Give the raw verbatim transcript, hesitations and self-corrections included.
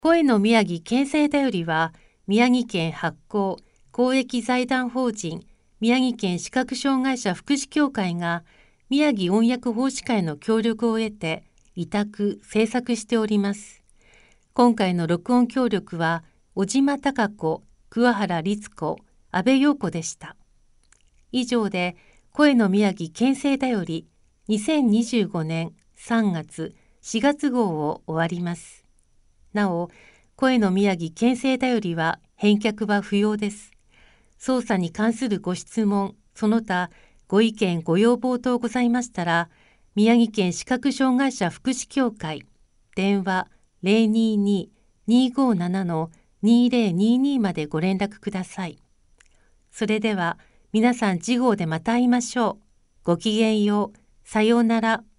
声の宮城県政だよりは、宮城県発行公益財団法人宮城県視覚障害者福祉協会が宮城音訳奉仕会の協力を得て委託・制作しております。今回の録音協力は、小島貴子、桑原律子、安倍陽子でした。以上で、声の宮城県政だよりにせんにじゅうごねんさんがつ、しがつ号を終わります。なお、声の宮城県政だよりは返却は不要です。操作に関するご質問、その他ご意見ご要望等ございましたら、宮城県視覚障害者福祉協会、電話 ゼロにーにー にーごーなな にーぜろにーにー までご連絡ください。それでは皆さん次号でまた会いましょう。ごきげんよう。さようなら。